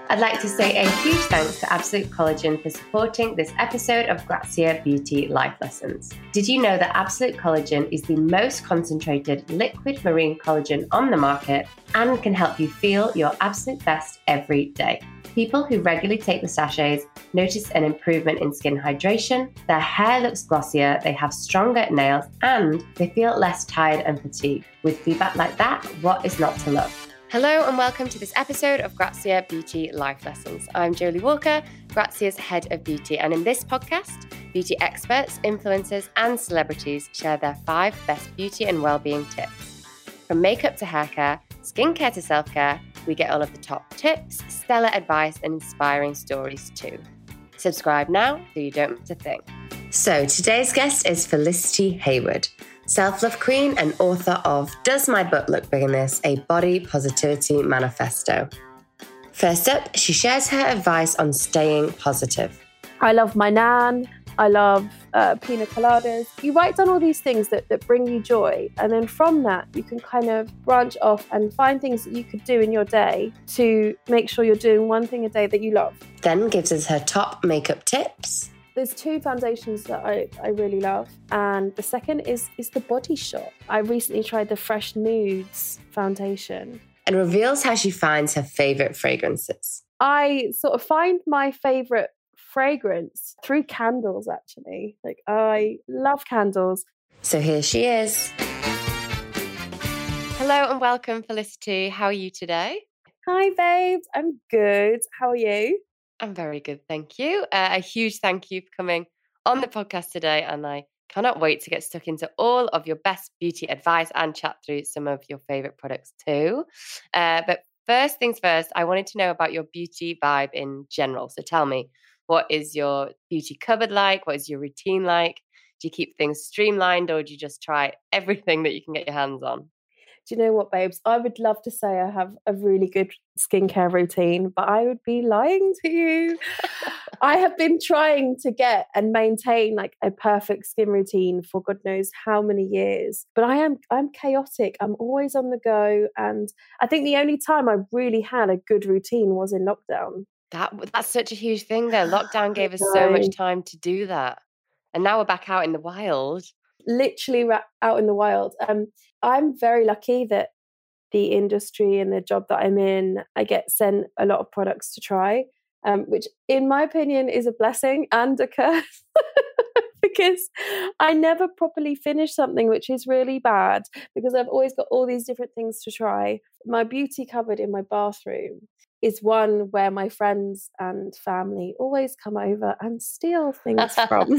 I'd like to say a huge thanks to Absolute Collagen for supporting this episode of Grazia Beauty Life Lessons. Did you know that Absolute Collagen is the most concentrated liquid marine collagen on the market and can help you feel your absolute best every day? People who regularly take the sachets notice an improvement in skin hydration, their hair looks glossier, they have stronger nails, and they feel less tired and fatigued. With feedback like that, what is not to love? Hello and welcome to this episode of Grazia Beauty Life Lessons. I'm Jolie Walker, Grazia's Head of Beauty, and in this podcast, beauty experts, influencers and celebrities share their 5 best beauty and well-being tips. From makeup to haircare, skincare to self-care, we get all of the top tips, stellar advice and inspiring stories too. Subscribe now so you don't miss a thing. So today's guest is Felicity Hayward, self-love queen and author of Does My Butt Look Big in This? A Body Positivity Manifesto. First up, she shares her advice on staying positive. I love my nan. I love pina coladas. You write down all these things that bring you joy. And then from that, you can kind of branch off and find things that you could do in your day to make sure you're doing one thing a day that you love. Then gives us her top makeup tips. There's 2 foundations that I really love. And the second is The Body Shop. I recently tried the Fresh Nudes foundation. And reveals how she finds her favourite fragrances. I sort of find my favourite fragrance through candles, actually. Like, I love candles. So here she is. Hello and welcome, Felicity. How are you today? Hi, babes. I'm good. How are you? I'm very good, thank you. A huge thank you for coming on the podcast today, and I cannot wait to get stuck into all of your best beauty advice and chat through some of your favourite products too. But first things first, I wanted to know about your beauty vibe in general. So tell me, what is your beauty cupboard like? What is your routine like? Do you keep things streamlined or do you just try everything that you can get your hands on? Do you know what, babes? I would love to say I have a really good skincare routine, but I would be lying to you. I have been trying to get and maintain like a perfect skin routine for God knows how many years. But I'm chaotic. I'm always on the go. And I think the only time I really had a good routine was in lockdown. That's such a huge thing though. Lockdown gave us so much time to do that. And now we're back out in the wild. Literally out in the wild. I'm very lucky that the industry and the job that I'm in, I get sent a lot of products to try, which in my opinion is a blessing and a curse because I never properly finish something, which is really bad because I've always got all these different things to try. My beauty cupboard in my bathroom is one where my friends and family always come over and steal things from.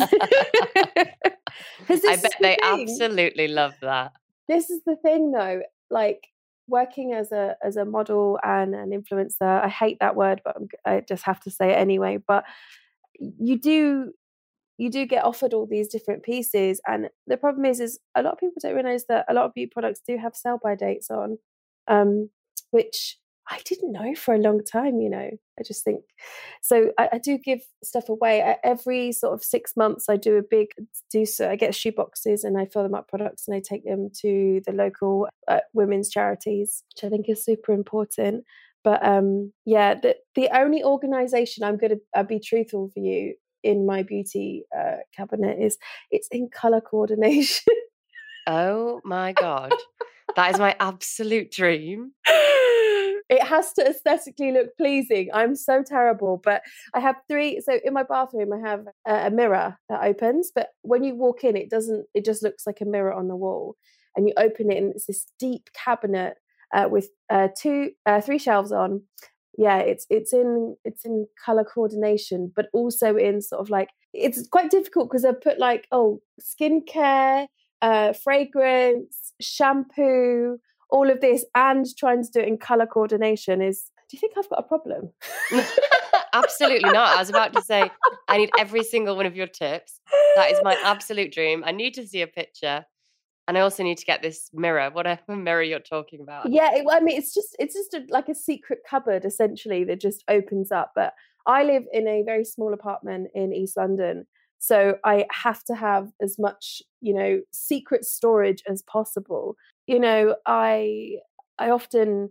I bet they absolutely love that. This is the thing though, like working as a model and an influencer, I hate that word, but I just have to say it anyway. But you do get offered all these different pieces. And the problem is a lot of people don't realize that a lot of beauty products do have sell-by dates on, which I didn't know for a long time, you know. I just think, so I do give stuff away. Every sort of 6 months, I I get shoe boxes and I fill them up products and I take them to the local women's charities, which I think is super important. But the only organisation I'll be truthful for you in my beauty cabinet is it's in colour coordination. Oh my God. That is my absolute dream. It has to aesthetically look pleasing. I'm so terrible, but I have 3. So in my bathroom, I have a mirror that opens, but when you walk in, it just looks like a mirror on the wall. And you open it and it's this deep cabinet with 3 shelves on. Yeah, it's in color coordination, but also in sort of like, it's quite difficult because I put like, skincare, fragrance, shampoo, all of this, and trying to do it in color coordination do you think I've got a problem? Absolutely not. I was about to say, I need every single one of your tips. That is my absolute dream. I need to see a picture. And I also need to get this mirror, whatever mirror you're talking about. Yeah, it's just like a secret cupboard, essentially, that just opens up. But I live in a very small apartment in East London. So I have to have as much, secret storage as possible. I often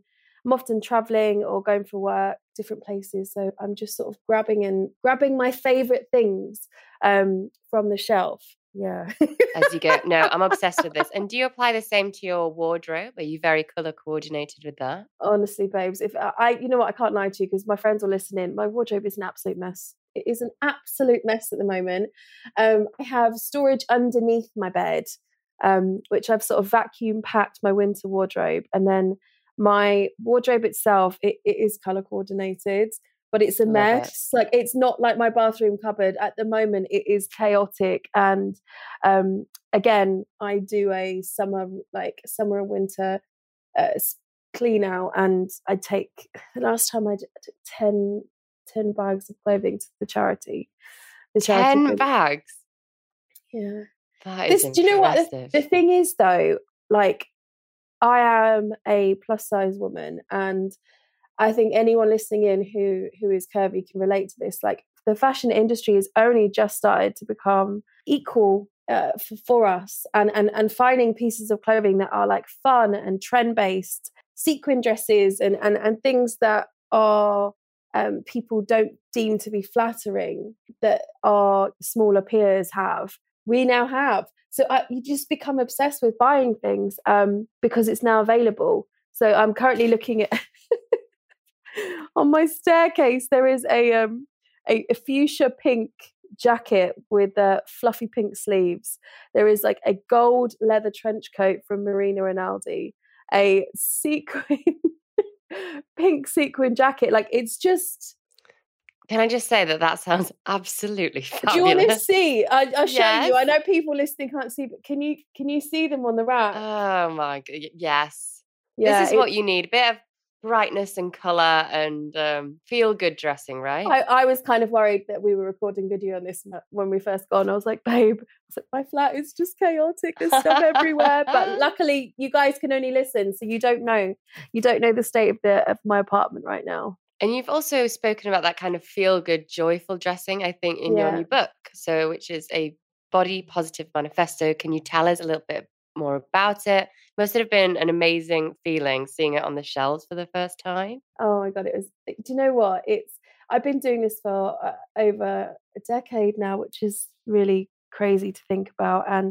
I'm often traveling or going for work, different places. So I'm just sort of grabbing my favorite things from the shelf. Yeah. As you go. No, I'm obsessed with this. And do you apply the same to your wardrobe? Are you very color coordinated with that? Honestly, babes, if you know what, I can't lie to you because my friends will listen in. My wardrobe is an absolute mess. It is an absolute mess at the moment. I have storage underneath my bed, which I've sort of vacuum packed my winter wardrobe, and then my wardrobe itself, it is color coordinated, but it's a mess. Like, it's not like my bathroom cupboard at the moment. It is chaotic. And again, I do a summer and winter clean out, and I take, the last time I took 10 bags of clothing to the charity. 10 bags? Yeah. That is impressive. Do you know what the thing is though? Like, I am a plus size woman, and I think anyone listening in who is curvy can relate to this. Like, the fashion industry has only just started to become equal for us, and finding pieces of clothing that are like fun and trend based, sequin dresses and things that are people don't deem to be flattering, that our smaller peers have, we now have. So you just become obsessed with buying things because it's now available. So I'm currently looking at on my staircase there is a fuchsia pink jacket with fluffy pink sleeves. There is like a gold leather trench coat from Marina Rinaldi, a pink sequin jacket. Like, it's just... Can I just say that sounds absolutely fabulous? Do you want to see? I'll show Yes. you. I know people listening can't see, but can you see them on the rack? Oh my god, yes. Yeah, this is what you need. A bit of brightness and colour and feel good dressing, right? I was kind of worried that we were recording video on this when we first got on. I was like, babe, my flat is just chaotic. There's stuff everywhere. But luckily, you guys can only listen, so you don't know the state of my apartment right now. And you've also spoken about that kind of feel good, joyful dressing, I think, in your new book. So, which is a body positive manifesto. Can you tell us a little bit more about it? Must have been an amazing feeling seeing it on the shelves for the first time. Oh my God, it was. Do you know what? I've been doing this for over a decade now, which is really crazy to think about. And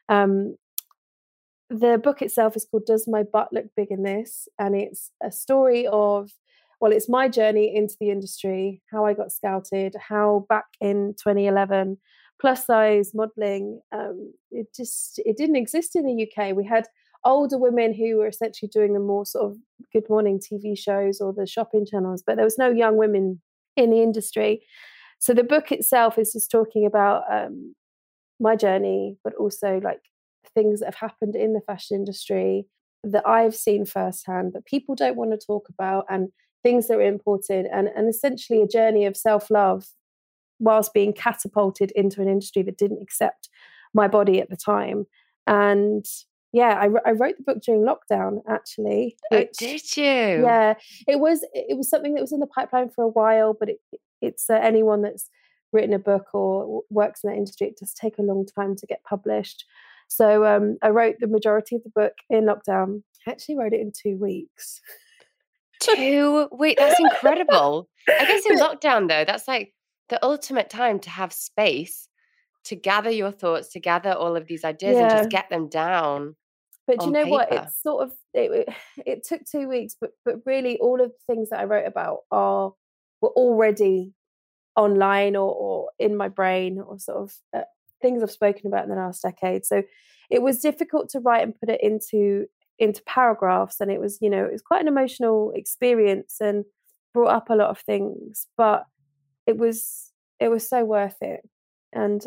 the book itself is called "Does My Butt Look Big in This?" And it's a story of, well, it's my journey into the industry, how I got scouted, how back in 2011, plus size modelling, it didn't exist in the UK. We had older women who were essentially doing the more sort of Good Morning TV shows or the shopping channels, but there was no young women in the industry. So the book itself is just talking about my journey, but also like things that have happened in the fashion industry that I've seen firsthand that people don't want to talk about, and things that are important, and essentially a journey of self-love whilst being catapulted into an industry that didn't accept my body at the time. And yeah, I wrote the book during lockdown, actually. Did you? Yeah, it was something that was in the pipeline for a while, but it's anyone that's written a book or works in that industry, it does take a long time to get published. So I wrote the majority of the book in lockdown. I actually wrote it in 2 weeks. 2 weeks? That's incredible. I guess in lockdown, though, that's like the ultimate time to have space to gather your thoughts, to gather all of these ideas and just get them down. But you know what? It's sort of it took 2 weeks, but really all of the things that I wrote about were already online or in my brain, or sort of things I've spoken about in the last decade. So it was difficult to write and put it into paragraphs, and it was quite an emotional experience and brought up a lot of things, but it was so worth it. And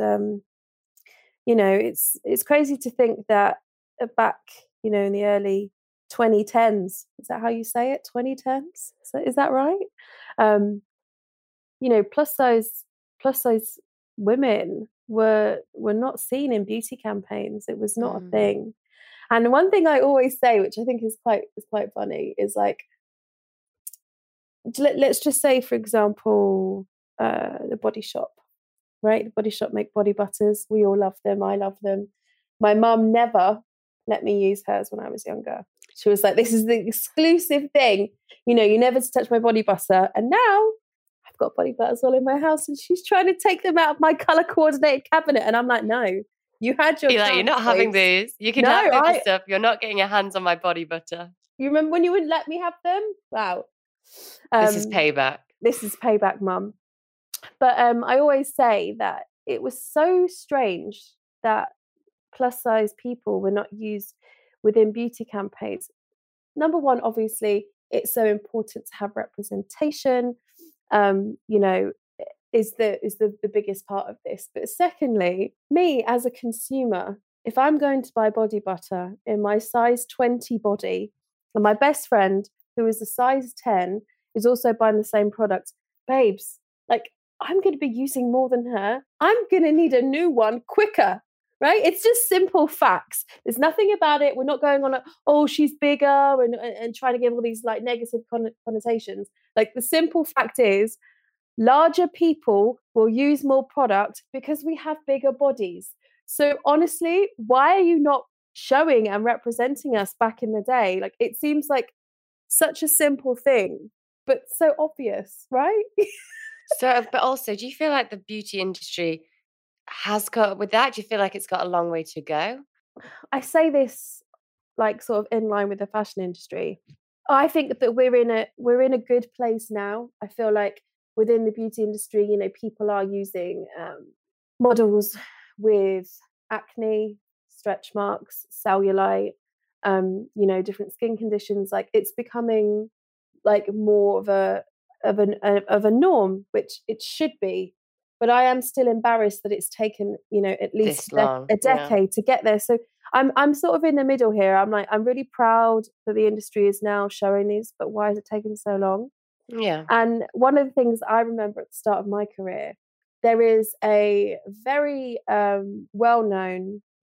it's crazy to think that back in the early 2010s, is that how you say it, 2010s, is that right? Plus size women were not seen in beauty campaigns. It was not a thing. And one thing I always say, which I think is quite funny, is like, let's just say, for example, the Body Shop, right? The Body Shop make body butters. We all love them. I love them. My mum never let me use hers when I was younger. She was like, this is the exclusive thing. You know, you never to touch my body butter. And now I've got body butters all in my house and she's trying to take them out of my colour coordinated cabinet. And I'm like, no, you had your chance, you're not having these. You can have this stuff. You're not getting your hands on my body butter. You remember when you wouldn't let me have them? Wow. This is payback. This is payback, Mum. But I always say that it was so strange that plus size people were not used within beauty campaigns. Number one, obviously, it's so important to have representation, you know, is the biggest part of this. But secondly, me as a consumer, if I'm going to buy body butter in my size 20 body, and my best friend, who is a size 10, is also buying the same product, babes, like, I'm going to be using more than her. I'm going to need a new one quicker, right? It's just simple facts. There's nothing about it. We're not going on she's bigger and trying to give all these like negative connotations. Like the simple fact is larger people will use more product because we have bigger bodies. So honestly, why are you not showing and representing us back in the day? Like it seems like such a simple thing, but so obvious, right? So, but also, do you feel like the beauty industry has caught up with that? Do you feel like it's got a long way to go? I say this like sort of in line with the fashion industry. I think that we're in a good place now. I feel like within the beauty industry, you know, people are using models with acne, stretch marks, cellulite, you know, different skin conditions. Like it's becoming like more of a norm, which it should be. But I am still embarrassed that it's taken, you know, at least a decade to get there. So I'm sort of in the middle here. I'm like, I'm really proud that the industry is now showing these, but why has it taken so long? Yeah. And one of the things I remember at the start of my career, there is a very well-known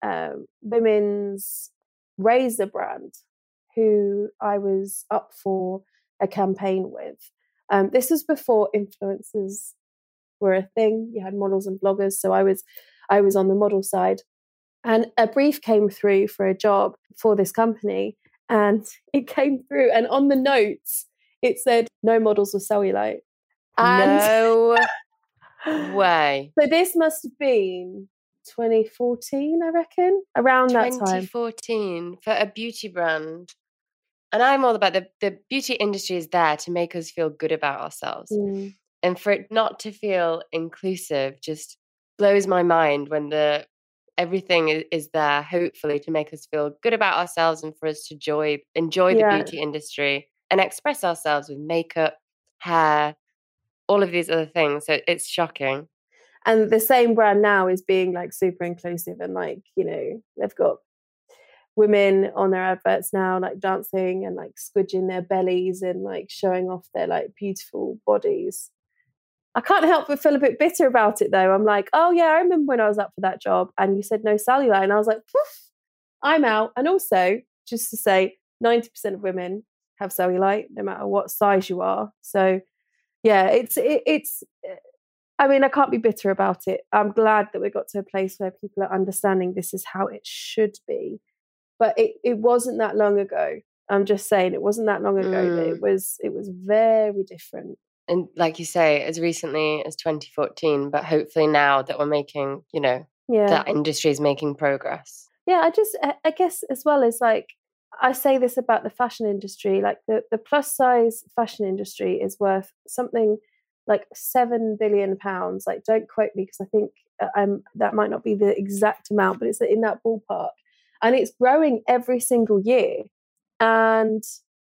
women's razor brand who I was up for a campaign with. This was before influencers were a thing. You had models and bloggers, so I was on the model side, and a brief came through for a job for this company, and it came through, and on the notes it said no models with cellulite. And no way. So this must have been 2014, I reckon, around that time. 2014 for a beauty brand. And I'm all about the beauty industry is there to make us feel good about ourselves. And for it not to feel inclusive just blows my mind when everything is there, hopefully, to make us feel good about ourselves and for us to enjoy the beauty industry and express ourselves with makeup, hair, all of these other things. So it's shocking. And the same brand now is being like super inclusive and like, you know, they've got women on their adverts now like dancing and like squidging their bellies and like showing off their like beautiful bodies. I can't help but feel a bit bitter about it though. I'm like, oh yeah, I remember when I was up for that job and you said no cellulite, and I was like, poof, I'm out. And also, just to say, 90% of women have cellulite, no matter what size you are. So yeah, it's I mean, I can't be bitter about it. I'm glad that we got to a place where people are understanding this is how it should be. But it wasn't that long ago. I'm just saying, it wasn't that long ago that it was very different. And like you say, as recently as 2014, but hopefully now that we're making, you know, that industry is making progress. Yeah, I guess as well as like, I say this about the fashion industry, like the plus size fashion industry is worth something like £7 billion. Like, don't quote me because I think that might not be the exact amount, but it's in that ballpark. And it's growing every single year. And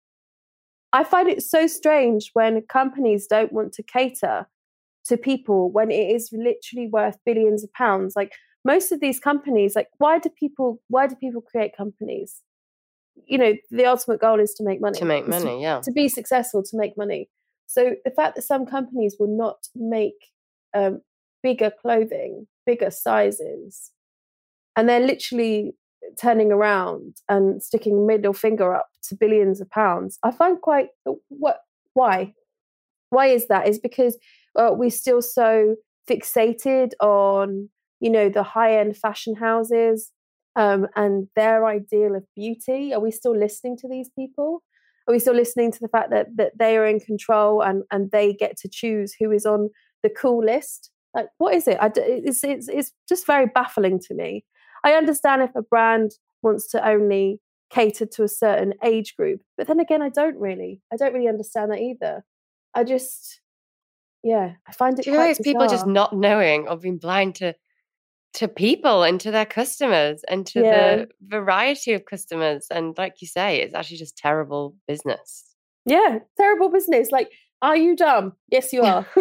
I find it so strange when companies don't want to cater to people when it is literally worth billions of pounds. Like most of these companies, like why do people create companies? You know, the ultimate goal is to make money. To make money, yeah. To be successful, to make money. So the fact that some companies will not make bigger clothing, bigger sizes, and they're literally turning around and sticking middle finger up to billions of pounds, I find quite why is that? Is because we're still so fixated on, you know, the high-end fashion houses and their ideal of beauty? Are we still listening to these people? Are we still listening to the fact that they are in control and they get to choose who is on the cool list? Like, what is it? It's just very baffling to me. I understand if a brand wants to only cater to a certain age group, but then again, I don't really understand that either. I find it quite bizarre. People just not knowing or being blind to people and to their customers and to the variety of customers. And like you say, it's actually just terrible business. Yeah, terrible business. Like, are you dumb? Yes, you are.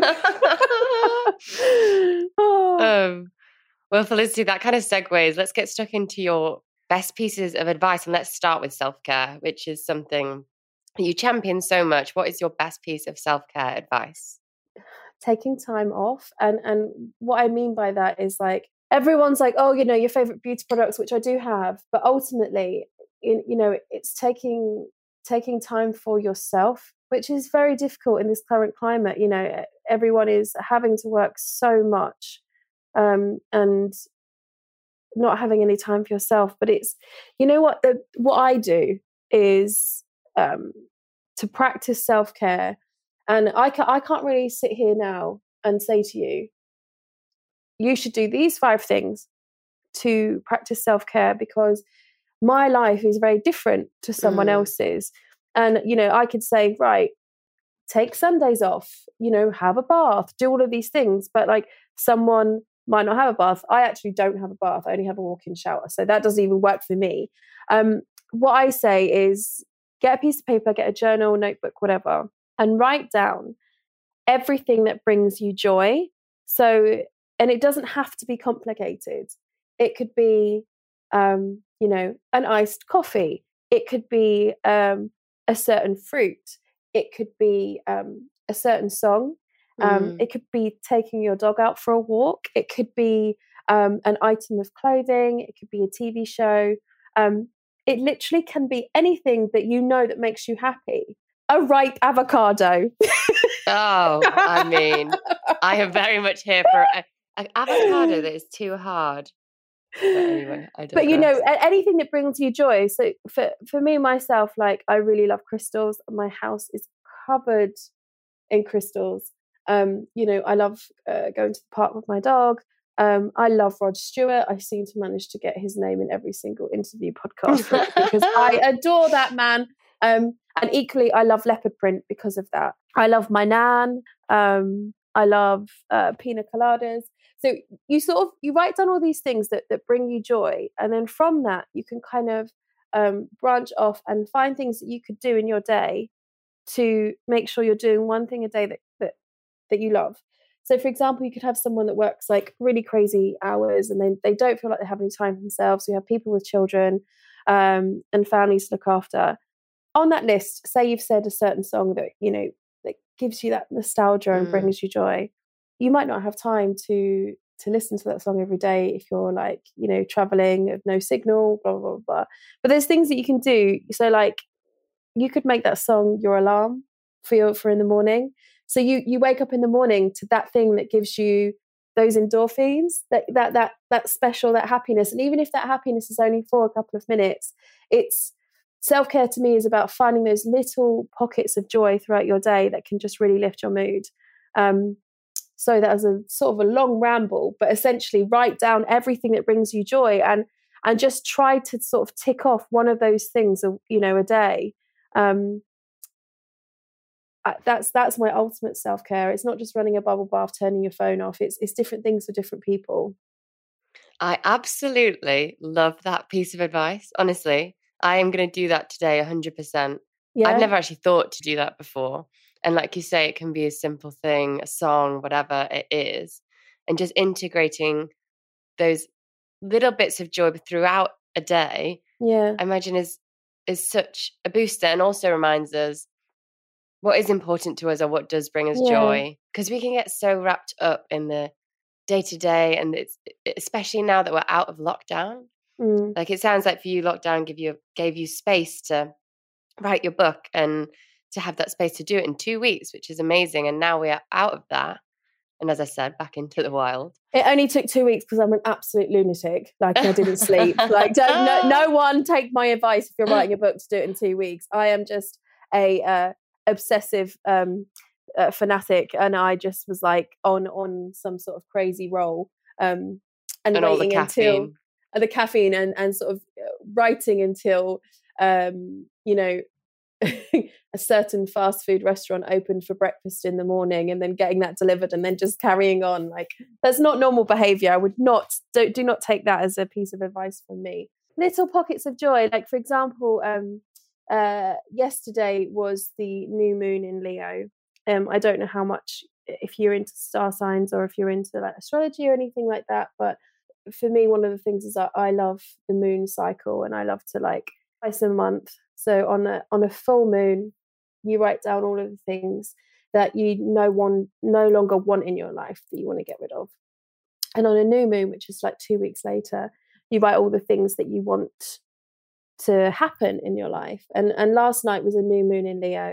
Well, Felicity, that kind of segues. Let's get stuck into your best pieces of advice. And let's start with self-care, which is something you champion so much. What is your best piece of self-care advice? Taking time off. And what I mean by that is, like, everyone's like, oh, your favorite beauty products, which I do have. But ultimately, it's taking time for yourself, which is very difficult in this current climate. Everyone is having to work so much, and not having any time for yourself. But it's, what I do is to practice self-care. And I can't really sit here now and say to you, you should do these 5 things to practice self-care, because my life is very different to someone else's. And, I could say, right, take Sundays off, have a bath, do all of these things. But like, someone might not have a bath. I actually don't have a bath. I only have a walk-in shower. So that doesn't even work for me. What I say is, get a piece of paper, get a journal, notebook, whatever, and write down everything that brings you joy. So, and it doesn't have to be complicated. It could be, an iced coffee. It could be a certain fruit. It could be a certain song. It could be taking your dog out for a walk. It could be an item of clothing. It could be a TV show. It literally can be anything that that makes you happy. A ripe avocado. Oh, I mean, I am very much here for an avocado that is too hard. But anyway, I don't. But anything that brings you joy. So for me, myself, like, I really love crystals. My house is covered in crystals. I love going to the park with my dog. I love Rod Stewart. I seem to manage to get his name in every single interview podcast because I adore that man. And equally, I love leopard print because of that. I love my nan. I love pina coladas. So you write down all these things that bring you joy. And then from that, you can kind of branch off and find things that you could do in your day to make sure you're doing one thing a day that you love. So, for example, you could have someone that works like really crazy hours and they don't feel like they have any time for themselves. We have people with children and families to look after. On that list, say you've said a certain song that, that gives you that nostalgia and brings you joy. You might not have time to listen to that song every day if you're like, traveling with no signal, blah, blah, blah. But there's things that you can do. So like, you could make that song your alarm for in the morning. So you wake up in the morning to that thing that gives you those endorphins, that special, that happiness. And even if that happiness is only for a couple of minutes, it's self-care to me is about finding those little pockets of joy throughout your day that can just really lift your mood. So that was a sort of a long ramble, but essentially write down everything that brings you joy and just try to sort of tick off one of those things, a day. That's my ultimate self-care. It's not just running a bubble bath, turning your phone off. It's different things for different people. I absolutely love that piece of advice. Honestly, I am going to do that today 100%. Yeah. I've never actually thought to do that before. And like you say, it can be a simple thing, a song, whatever it is. And just integrating those little bits of joy throughout a day, I imagine is such a booster, and also reminds us what is important to us or what does bring us joy. Because we can get so wrapped up in the day-to-day, and it's especially now that we're out of lockdown. Like, it sounds like for you, lockdown gave you space to write your book and to have that space to do it in 2 weeks, which is amazing. And now we are out of that. And as I said, back into the wild. It only took 2 weeks because I'm an absolute lunatic. Like, I didn't sleep. Like, no one take my advice if you're writing a book to do it in 2 weeks. I am just a obsessive fanatic, and I just was like on some sort of crazy roll, and waiting until the caffeine and sort of writing until you know, a certain fast food restaurant opened for breakfast in the morning, and then getting that delivered and then just carrying on. Like, that's not normal behavior. I would not do not take that as a piece of advice from me. Little pockets of joy, like for example, yesterday was the new moon in Leo. I don't know how much, if you're into star signs or if you're into like astrology or anything like that, but for me, one of the things is that I love the moon cycle, and I love to, like, twice a month. So on a full moon, you write down all of the things that you no longer want in your life that you want to get rid of. And on a new moon, which is like 2 weeks later, you write all the things that you want to happen in your life. And last night was a new moon in Leo.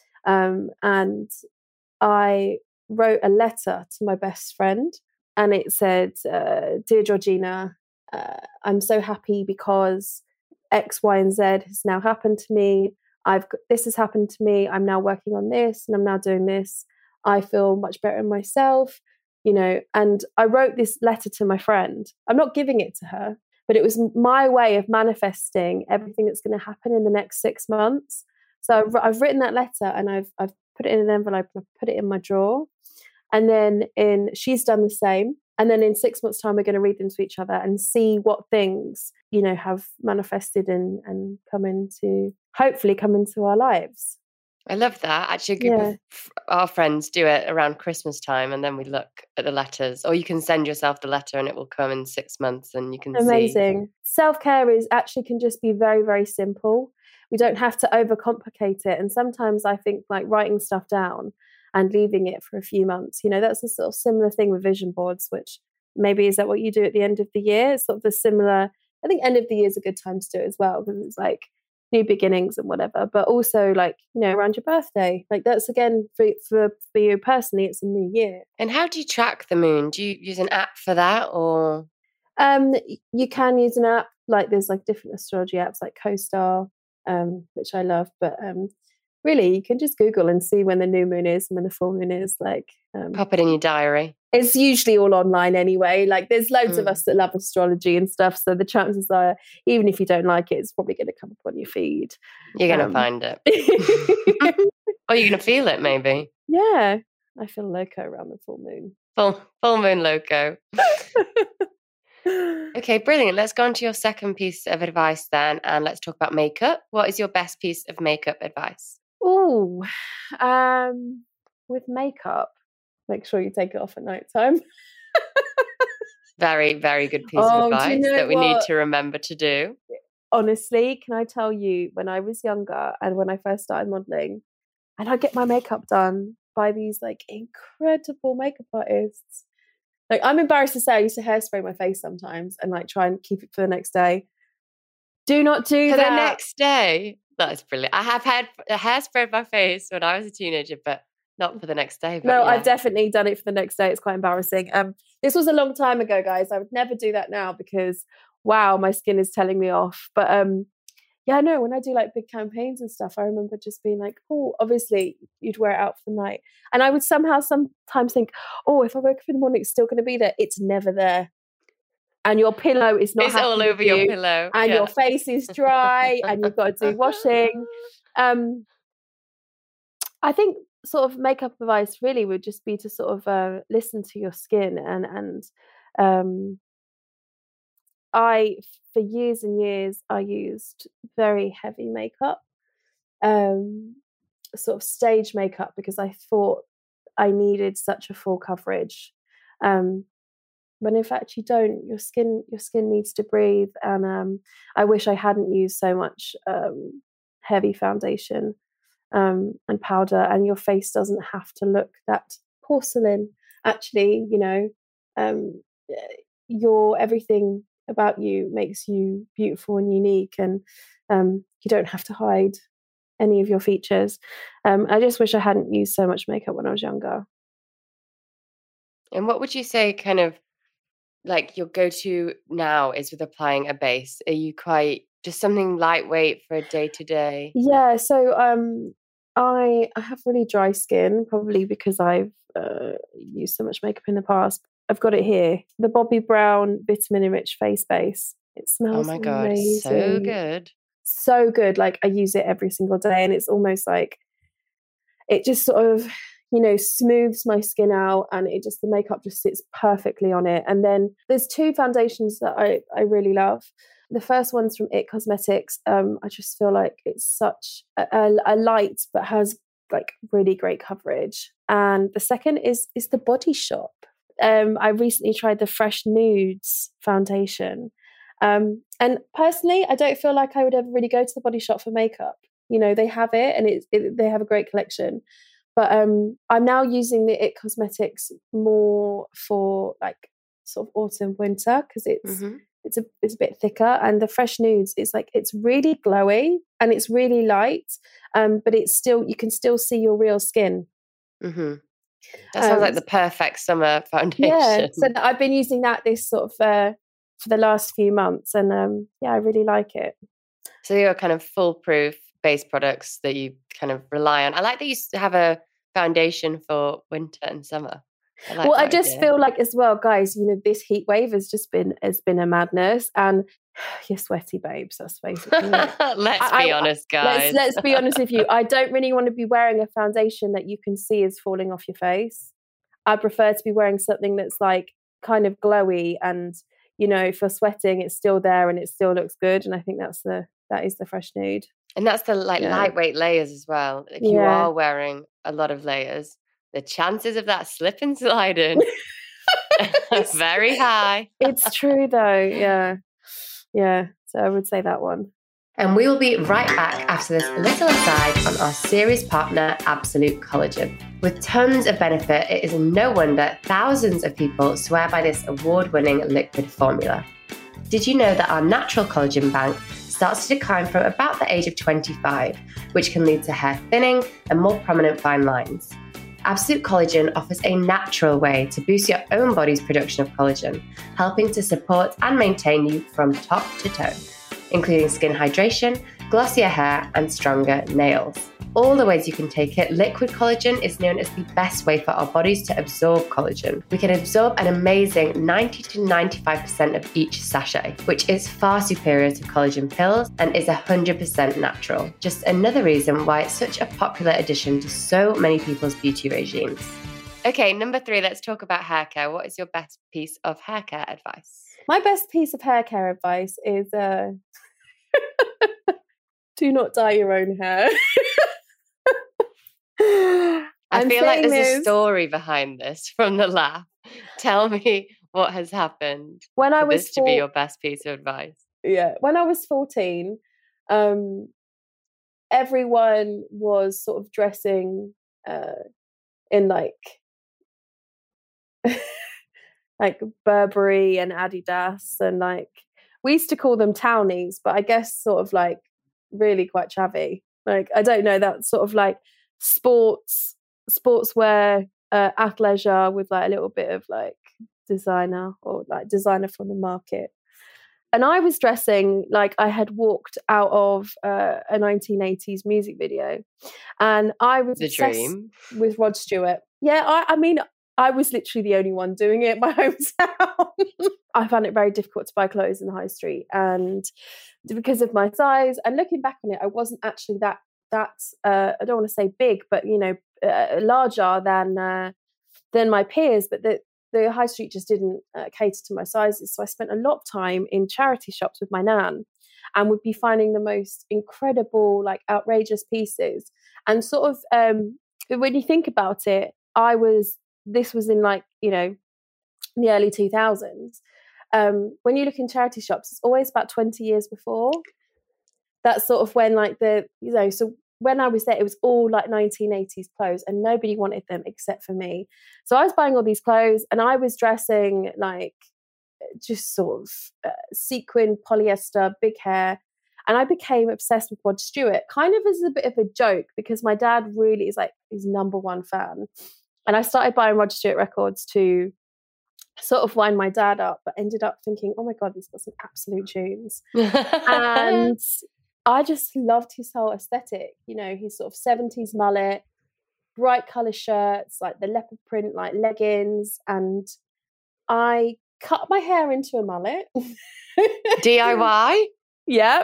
And I wrote a letter to my best friend, and it said, "Dear Georgina, I'm so happy because X, Y, and Z has now happened to me. This has happened to me. I'm now working on this, and I'm now doing this. I feel much better in myself, you know." And I wrote this letter to my friend. I'm not giving it to her, but it was my way of manifesting everything that's going to happen in the next 6 months. So I've written that letter, and I've put it in an envelope, and I've put it in my drawer. And then she's done the same. And then in 6 months' time, we're going to read them to each other and see what things, you know, have manifested and hopefully come into our lives. I love that. Actually, a group of our friends do it around Christmas time, and then we look at the letters. Or you can send yourself the letter and it will come in 6 months and you can see. Amazing. Self-care can just be very, very simple. We don't have to overcomplicate it. And sometimes I think, like, writing stuff down and leaving it for a few months, you know, that's a sort of similar thing with vision boards, which maybe is that what you do at the end of the year? It's sort of the similar, I think end of the year is a good time to do it as well, because it's like new beginnings and whatever, but also, like, you know, around your birthday, like that's again for you personally, it's a new year. And how do you track the moon? Do you use an app for that, or? You can use an app, like there's like different astrology apps like CoStar, which I love, but really, you can just Google and see when the new moon is and when the full moon is. Like, pop it in your diary. It's usually all online anyway. Like, there's loads of us that love astrology and stuff, so the chances are, even if you don't like it, it's probably going to come up on your feed. You're going to find it. Or you're going to feel it, maybe. Yeah, I feel loco around the full moon. Full moon loco. Okay, brilliant. Let's go on to your second piece of advice then, and let's talk about makeup. What is your best piece of makeup advice? Oh, with makeup, make sure you take it off at night time. Very, very good piece of advice that we need to remember to do. Honestly, can I tell you, when I was younger and when I first started modelling, and I'd get my makeup done by these like incredible makeup artists. Like, I'm embarrassed to say I used to hairspray my face sometimes and like try and keep it for the next day. Do not do that. For the next day? That's brilliant. I have had a hairspray in my face when I was a teenager, but not for the next day. No, yeah. I've definitely done it for the next day. It's quite embarrassing. This was a long time ago, guys. I would never do that now because, wow, my skin is telling me off. But yeah, no, when I do like big campaigns and stuff, I remember just being like, oh, obviously you'd wear it out for the night. And I would sometimes think, oh, if I wake up in the morning, it's still going to be there. It's never there. And your pillow is not. It's all over your pillow. And your face is dry and you've got to do washing. I think sort of makeup advice really would just be to sort of listen to your skin and for years and years I used very heavy makeup, sort of stage makeup, because I thought I needed such a full coverage, when in fact you don't. Your skin needs to breathe, and I wish I hadn't used so much heavy foundation and powder, and your face doesn't have to look that porcelain. Actually, you know, your everything about you makes you beautiful and unique, and you don't have to hide any of your features. I just wish I hadn't used so much makeup when I was younger. And what would you say kind of like your go-to now is with applying a base? Are you quite just something lightweight for a day-to-day? Yeah, so I have really dry skin, probably because I've used so much makeup in the past. I've got it here, the Bobbi Brown Vitamin Enriched Face Base. It Oh smells my God, so amazing. good. So good. Like I use it every single day, and it's almost like it just sort of, smooths my skin out, and the makeup just sits perfectly on it. And then there's two foundations that I really love. The first one's from IT Cosmetics. I just feel like it's such a light, but has like really great coverage. And the second is the Body Shop. I recently tried the Fresh Nudes foundation. And personally, I don't feel like I would ever really go to the Body Shop for makeup. They have it, and they have a great collection. But I'm now using the IT Cosmetics more for like sort of autumn, winter, because it's a bit thicker. And the Fresh Nudes is like, it's really glowy and it's really light, but you can still see your real skin. Mm-hmm. That sounds like the perfect summer foundation. Yeah, so I've been using that this sort of for the last few months, and I really like it. So you're kind of foolproof base products that you kind of rely on. I like that you have a foundation for winter and summer. I just feel like as well, guys, this heat wave has been a madness, and you're sweaty, babes. That's basically it. Let's be honest, guys. Let's be honest with you. I don't really want to be wearing a foundation that you can see is falling off your face. I prefer to be wearing something that's like kind of glowy, and if you're sweating, it's still there and it still looks good. And I think that is the Fresh Nude. And that's the lightweight layers as well. If you are wearing a lot of layers, the chances of that slip and sliding are very high. It's true though. Yeah. Yeah. So I would say that one. And we will be right back after this little aside on our series partner, Absolute Collagen. With tons of benefit, it is no wonder thousands of people swear by this award-winning liquid formula. Did you know that our natural collagen bank starts to decline from about the age of 25, which can lead to hair thinning and more prominent fine lines? Absolute Collagen offers a natural way to boost your own body's production of collagen, helping to support and maintain you from top to toe, including skin hydration, glossier hair, and stronger nails. All the ways you can take it, liquid collagen is known as the best way for our bodies to absorb collagen. We can absorb an amazing 90 to 95% of each sachet, which is far superior to collagen pills and is 100% natural. Just another reason why it's such a popular addition to so many people's beauty regimes. Okay, number 3, let's talk about hair care. What is your best piece of hair care advice? My best piece of hair care advice is do not dye your own hair. I feel like there's a story behind this from the laugh. Tell me what has happened when I was to be your best piece of advice. Yeah, when I was 14, everyone was sort of dressing in like Burberry and Adidas, and like we used to call them townies, but I guess sort of like really quite chavvy. Like I don't know, that sort of like sportswear, athleisure with like a little bit of like designer, or like designer from the market. And I was dressing like I had walked out of a 1980s music video, and I was obsessed with Rod Stewart. Yeah, I mean, I was literally the only one doing it in my hometown. I found it very difficult to buy clothes in the high street, and because of my size. And looking back on it, I wasn't actually that I don't want to say big, but larger than my peers. But the high street just didn't cater to my sizes. So I spent a lot of time in charity shops with my nan, and would be finding the most incredible, like outrageous pieces. And sort of when you think about it, this was in like, the early 2000s. When you look in charity shops, it's always about 20 years before. That's sort of when like so when I was there, it was all like 1980s clothes, and nobody wanted them except for me. So I was buying all these clothes, and I was dressing like just sort of sequin, polyester, big hair. And I became obsessed with Rod Stewart, kind of as a bit of a joke, because my dad really is like his number one fan. And I started buying Rod Stewart records to sort of wind my dad up, but ended up thinking, oh my God, he's got some absolute tunes. And I just loved his whole aesthetic. You know, his sort of 70s mullet, bright colour shirts, like the leopard print, like leggings. And I cut my hair into a mullet. DIY? Yeah.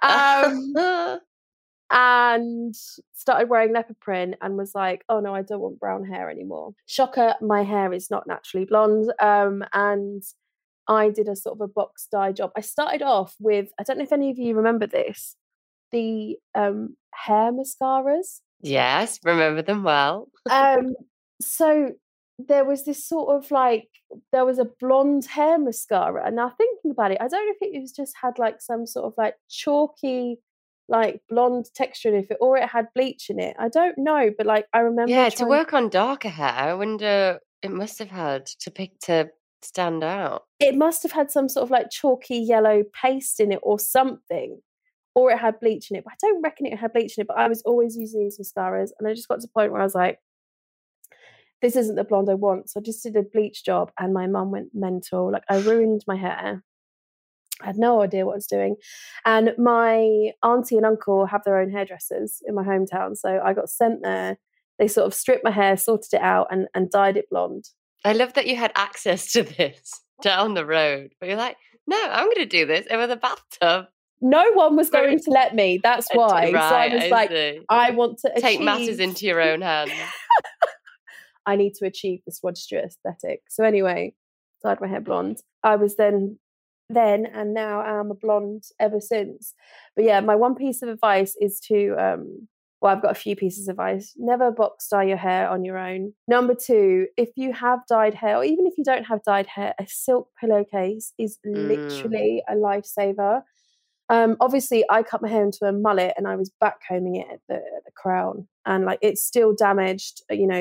And started wearing leopard print and was like, oh no, I don't want brown hair anymore. Shocker, my hair is not naturally blonde. And I did a sort of a box dye job. I started off with, I don't know if any of you remember this, the hair mascaras. Yes, remember them well. So there was this sort of like, there was a blonde hair mascara. And now thinking about it, I don't know if it was just had like some sort of like chalky, like blonde texture in it, or it had bleach in it. I don't know, but like I remember to work on darker hair, I wonder it must have had to stand out. It must have had some sort of like chalky yellow paste in it or something, or it had bleach in it. But I don't reckon it had bleach in it, but I was always using these mascaras, and I just got to the point where I was like, this isn't the blonde I want. So I just did a bleach job, and my mum went mental. Like, I ruined my hair. I had no idea what I was doing. And my auntie and uncle have their own hairdressers in my hometown. So I got sent there. They sort of stripped my hair, sorted it out, and dyed it blonde. I love that you had access to this down the road. But you're like, no, I'm going to do this over the bathtub. No one was going to let me. That's why. Right, so I was like, I want to take matters into your own hands. I need to achieve this Rod Stewart aesthetic. So anyway, dyed my hair blonde. I was then and now I'm a blonde ever since. But yeah, my one piece of advice is to I've got a few pieces of advice. Never box dye your hair on your own. Number 2, if you have dyed hair, or even if you don't have dyed hair, a silk pillowcase is literally a lifesaver. Obviously I cut my hair into a mullet and I was back combing it at the crown, and like it's still damaged,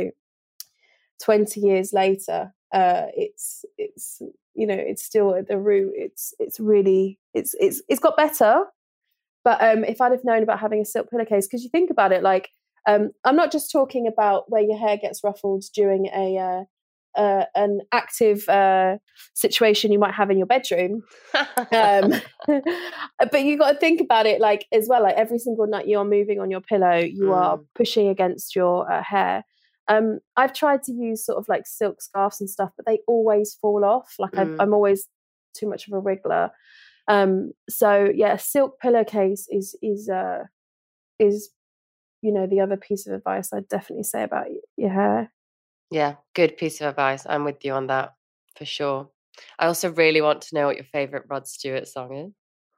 20 years later. It's still at the root. It's got better. But if I'd have known about having a silk pillowcase, because you think about it, like I'm not just talking about where your hair gets ruffled during an active situation you might have in your bedroom, but you got to think about it like as well. Like every single night you are moving on your pillow, you are pushing against your hair. I've tried to use sort of like silk scarves and stuff, but they always fall off. Like I'm always too much of a wriggler. So yeah, silk pillowcase is the other piece of advice I'd definitely say about your hair. Yeah, good piece of advice. I'm with you on that for sure. I also really want to know what your favourite Rod Stewart song is.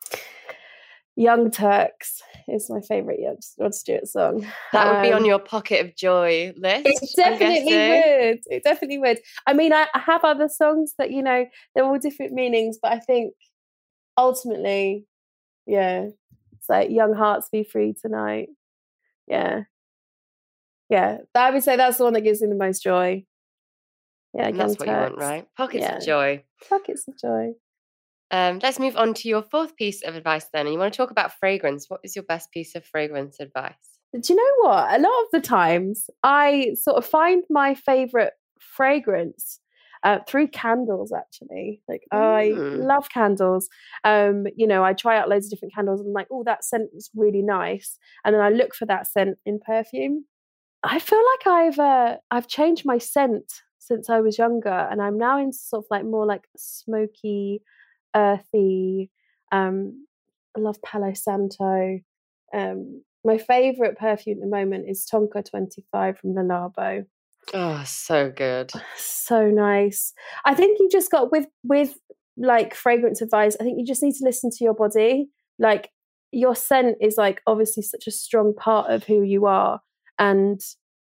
Young Turks is my favourite Rod Stewart song. That would be on your Pocket of Joy list. It definitely would. It definitely would. I mean, I have other songs that, they're all different meanings, but I think ultimately, yeah, it's like Young Hearts Be Free Tonight. Yeah. Yeah. I would say that's the one that gives me the most joy. Yeah, and that's what you want, right? Pockets of Joy. Pockets of Joy. Let's move on to your 4th piece of advice then. And you want to talk about fragrance. What is your best piece of fragrance advice? Do you know what? A lot of the times I sort of find my favourite fragrance through candles, actually. Like I love candles. I try out loads of different candles and I'm like, oh, that scent is really nice. And then I look for that scent in perfume. I feel like I've changed my scent since I was younger, and I'm now into sort of like more like smoky, earthy. I love Palo Santo. My favourite perfume at the moment is Tonka 25 from Le Labo. Oh, so good. So nice. I think you just got with like fragrance advice, I think you just need to listen to your body. Like your scent is like obviously such a strong part of who you are. And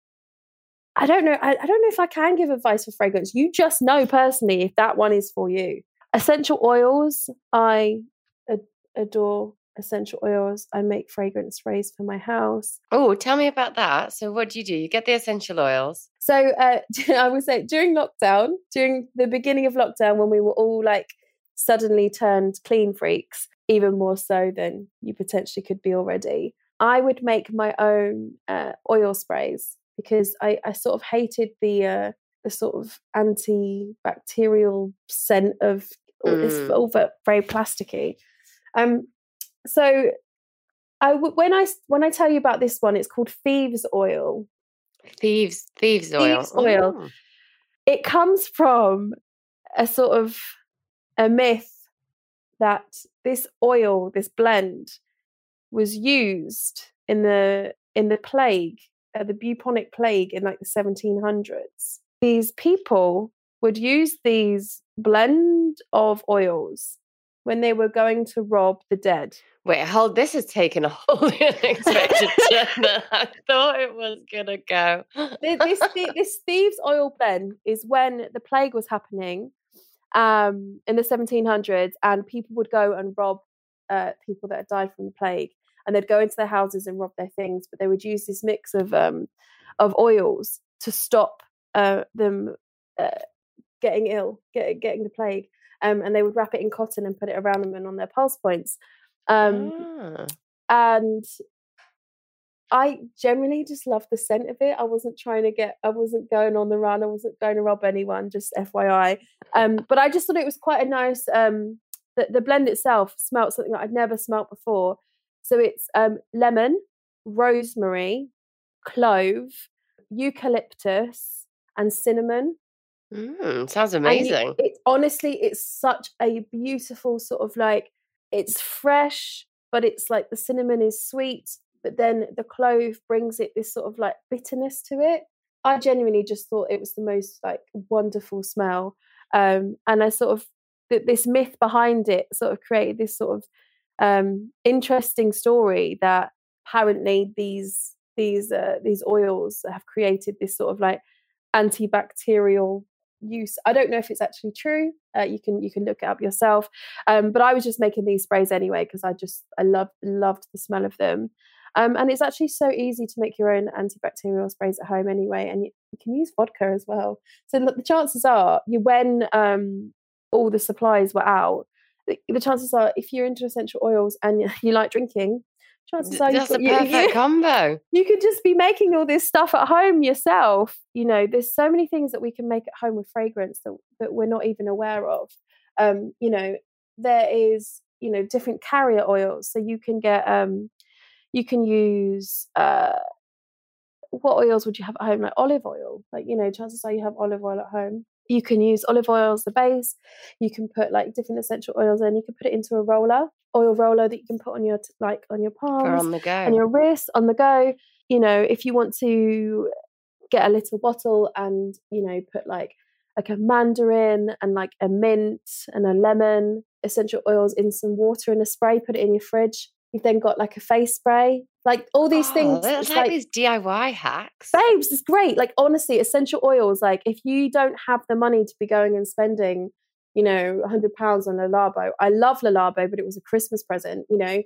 I don't know if I can give advice for fragrance. You just know personally if that one is for you. Essential oils. I adore essential oils. I make fragrance sprays for my house. Oh, tell me about that. So what do? You get the essential oils. So I would say during the beginning of lockdown, when we were all like suddenly turned clean freaks, even more so than you potentially could be already, I would make my own oil sprays because I sort of hated the the sort of antibacterial scent of it's all very plasticky. So when I tell you about this one, it's called thieves oil. Thieves oil. Oh. It comes from a sort of a myth that this oil, this blend, was used in the plague, the bubonic plague in like the 1700s. These people would use these blend of oils when they were going to rob the dead. Wait, this has taken a whole unexpected turn that I thought it was going to go. This thieves oil blend is when the plague was happening in the 1700s, and people would go and rob people that had died from the plague, and they'd go into their houses and rob their things, but they would use this mix of oils to stop them getting ill, getting the plague, and they would wrap it in cotton and put it around them and on their pulse points. And I generally just love the scent of it. I wasn't going on the run. I wasn't going to rob anyone, just FYI. But I just thought it was quite a nice, the blend itself smelled something that I'd never smelt before. So it's lemon, rosemary, clove, eucalyptus, and cinnamon. Sounds amazing. It's such a beautiful sort of like, it's fresh, but it's like the cinnamon is sweet, but then the clove brings it this sort of like bitterness to it. I genuinely just thought it was the most like wonderful smell. And I sort of, this myth behind it sort of created this sort of interesting story that apparently these oils have created this sort of like antibacterial use. I don't know if it's actually true. You can look it up yourself. But I was just making these sprays anyway because I loved the smell of them. And it's actually so easy to make your own antibacterial sprays at home anyway, and you can use vodka as well. So the chances are, when all the supplies were out, the chances are, if you're into essential oils and you like drinking, chances are that's a perfect combo. You could just be making all this stuff at home yourself. You know, there's so many things that we can make at home with fragrance that we're not even aware of. You know, there is, you know, different carrier oils. So you can get, you can use, what oils would you have at home? Like olive oil. Like, you know, chances are you have olive oil at home. You can use olive oil as the base. You can put like different essential oils in. You can put it into a oil roller that you can put on your on your palms, or on the go, and your wrists on the go. You know, if you want to get a little bottle and, you know, put like a mandarin and like a mint and a lemon essential oils in some water in a spray, put it in your fridge. You've then got like a face spray, like all these things. It's like these DIY hacks. Babes, it's great. Like, honestly, essential oils, like if you don't have the money to be going and spending, you know, £100 on Le Labo. I love Le Labo, but it was a Christmas present, you know.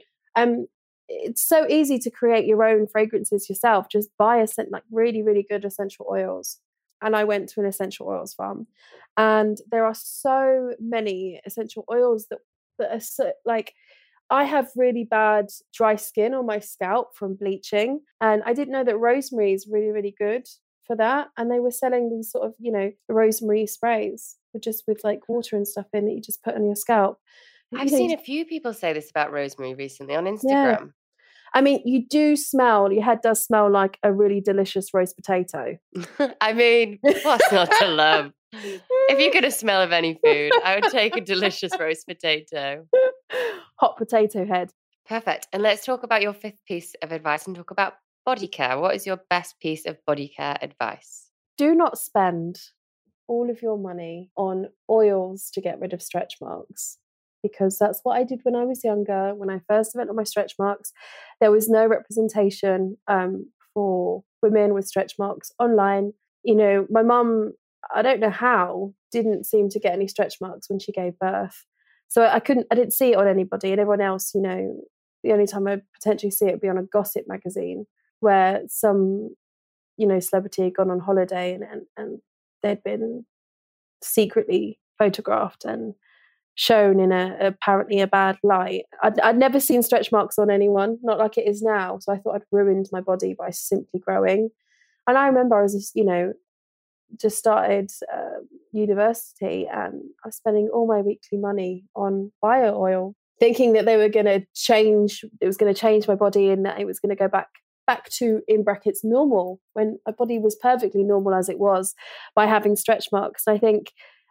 It's so easy to create your own fragrances yourself. Just buy like really, really good essential oils. And I went to an essential oils farm, and there are so many essential oils that are so, like, I have really bad dry skin on my scalp from bleaching, and I didn't know that rosemary is really, really good for that. And they were selling these sort of, you know, rosemary sprays with like water and stuff in that you just put on your scalp. I've seen a few people say this about rosemary recently on Instagram. Yeah. I mean, your head does smell like a really delicious roast potato. I mean, what's not to love? If you could a smell of any food, I would take a delicious roast potato. Hot potato head. Perfect. And let's talk about your fifth piece of advice and talk about body care. What is your best piece of body care advice? Do not spend all of your money on oils to get rid of stretch marks, because that's what I did when I was younger. When I first went on my stretch marks, there was no representation for women with stretch marks online. You know, my mum, I don't know how, didn't seem to get any stretch marks when she gave birth. So I didn't see it on anybody, and everyone else, you know, the only time I'd potentially see it would be on a gossip magazine where some, you know, celebrity had gone on holiday and they'd been secretly photographed and shown in apparently a bad light. I'd never seen stretch marks on anyone, not like it is now. So I thought I'd ruined my body by simply growing. And I remember I was just, you know, just started university, and I was spending all my weekly money on bio oil, thinking that they were going to change. It was going to change my body, and that it was going to go back to, in brackets, normal, when my body was perfectly normal as it was, by having stretch marks. I think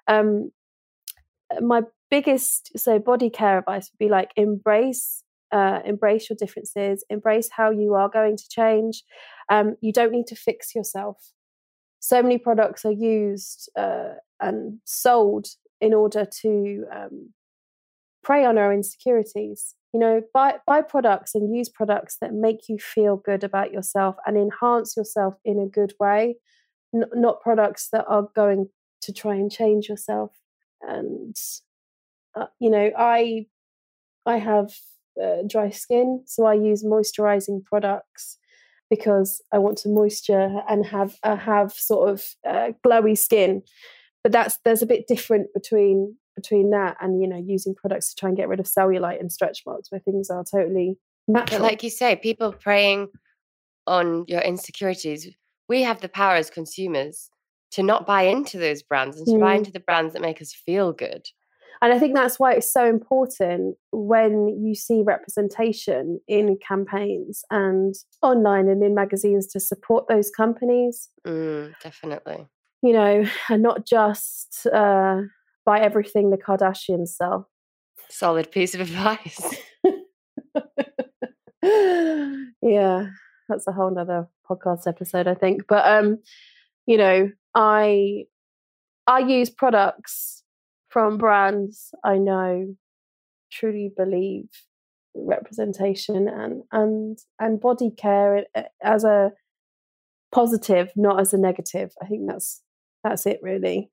my biggest body care advice would be like embrace your differences, embrace how you are going to change. You don't need to fix yourself. So many products are used and sold in order to prey on our insecurities. Buy products and use products that make you feel good about yourself and enhance yourself in a good way, not products that are going to try and change yourself. And I have dry skin, so I use moisturizing products because I want to moisture and have sort of glowy skin. But there's a bit different between that and using products to try and get rid of cellulite and stretch marks, where things are totally natural. But like you say, people preying on your insecurities, we have the power as consumers to not buy into those brands and to buy into the brands that make us feel good. And I think that's why it's so important when you see representation in campaigns and online and in magazines to support those companies. Definitely. And not just buy everything the Kardashians sell. Solid piece of advice. Yeah, that's a whole nother podcast episode, I think. But, I use products from brands I know truly believe representation and body care as a positive, not as a negative. I think that's it, really.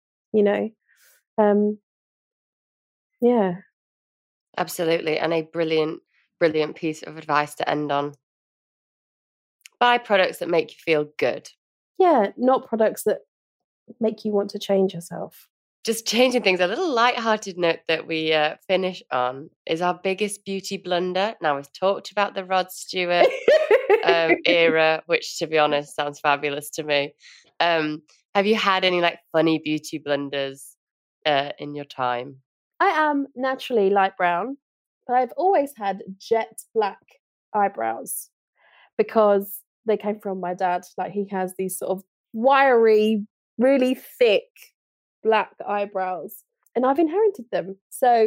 Yeah, absolutely. And a brilliant piece of advice to end on. Buy products that make you feel good. Yeah, not products that make you want to change yourself. Just changing things, a little light-hearted note that we finish on is our biggest beauty blunder. Now, we've talked about the Rod Stewart era, which, to be honest, sounds fabulous to me. Have you had any funny beauty blunders in your time? I am naturally light brown, but I've always had jet black eyebrows because they came from my dad. He has these sort of wiry, really thick black eyebrows, and I've inherited them. So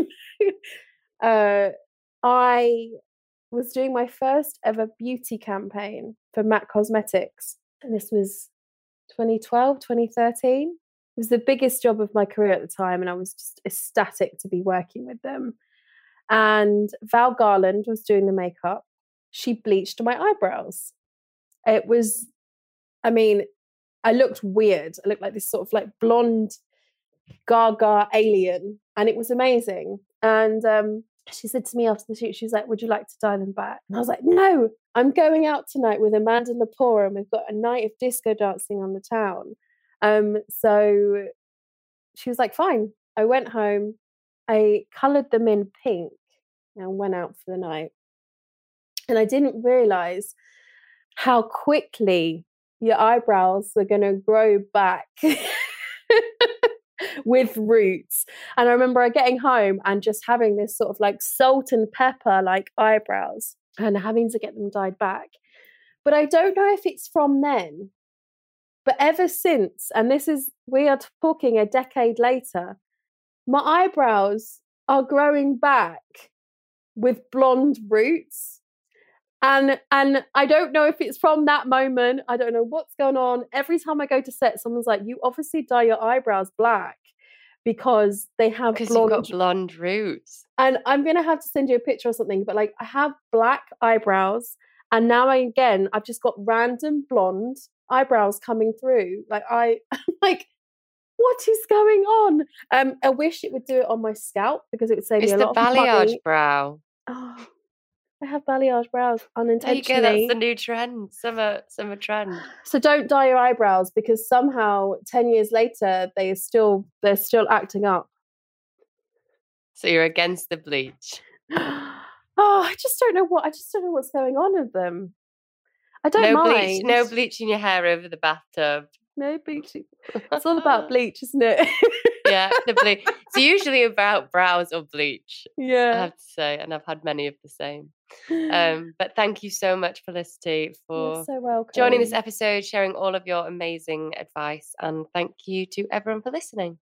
I was doing my first ever beauty campaign for MAC Cosmetics, and this was 2012, 2013. It was the biggest job of my career at the time, and I was just ecstatic to be working with them. And Val Garland was doing the makeup. She bleached my eyebrows. It was, I looked weird. I looked like this sort of blonde gaga alien, and it was amazing. And she said to me after the shoot, she was like, "Would you like to dye them back?" And I was like, "No, I'm going out tonight with Amanda Lepore, and we've got a night of disco dancing on the town." So she was like, "Fine." I went home, I coloured them in pink, and went out for the night. And I didn't realise how quickly your eyebrows are going to grow back with roots. And I remember getting home and just having this sort of salt and pepper eyebrows and having to get them dyed back. But I don't know if it's from then, but ever since, and we are talking a decade later, my eyebrows are growing back with blonde roots. And I don't know if it's from that moment. I don't know what's going on. Every time I go to set, someone's like, "You obviously dye your eyebrows black because they have because you've got blonde roots." And I'm going to have to send you a picture or something. But I have black eyebrows, and now I've just got random blonde eyebrows coming through. I'm like, what is going on? I wish it would do it on my scalp because it would save me a lot of money. It's the balayage brow. Oh, I have balayage brows unintentionally. There you go, that's the new trend, summer trend. So don't dye your eyebrows because somehow 10 years later they're still acting up. So you're against the bleach. I just don't know what's going on with them. I don't mind. No bleaching your hair over the bathtub. No bleaching. It's all about bleach, isn't it? Yeah, the bleach. It's usually about brows or bleach. Yeah. I have to say, and I've had many of the same. But thank you so much, Felicity, for You're so welcome. joining this episode, sharing all of your amazing advice, and thank you to everyone for listening.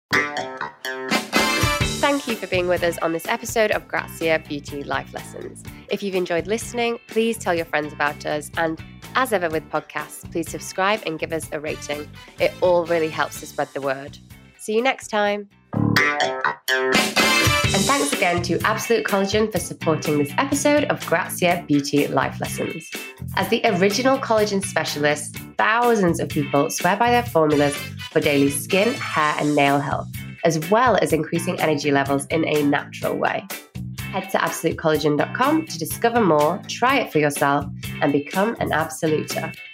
Thank you for being with us on this episode of Grazia Beauty Life Lessons. If you've enjoyed listening, please tell your friends about us, and as ever with podcasts, please subscribe and give us a rating. It all really helps to spread the word. See you next time. And thanks again to Absolute Collagen for supporting this episode of Grazia Beauty Life Lessons. As the original collagen specialist, thousands of people swear by their formulas for daily skin, hair, and nail health, as well as increasing energy levels in a natural way. Head to absolutecollagen.com to discover more, try it for yourself, and become an absoluter.